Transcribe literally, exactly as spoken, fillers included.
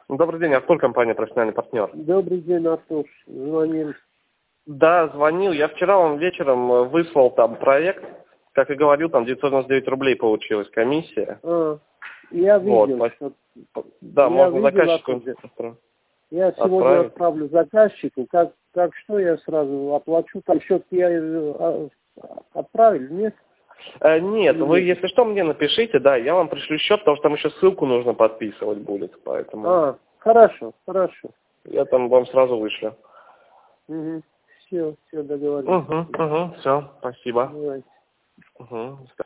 Добрый день, Артур, компания «Профессиональный партнер». Добрый день, Артур. Звонил. Да, звонил. Я вчера вам вечером выслал там проект. Как и говорил, там девятьсот девяносто девять рублей получилась комиссия. А, я видел. Вот. Что... Да, я можно видел, заказчику Артур. Я сегодня отправить. отправлю заказчику. Как, как что я сразу оплачу? Там счет я э, отправил, нет? Э, нет, Или вы, нет? если что, мне напишите, да, я вам пришлю счет, потому что там еще ссылку нужно подписывать будет, поэтому А, хорошо, хорошо. я там вам сразу вышлю. Угу. Все, все договорились. Угу, угу, все, спасибо. Давайте. Угу.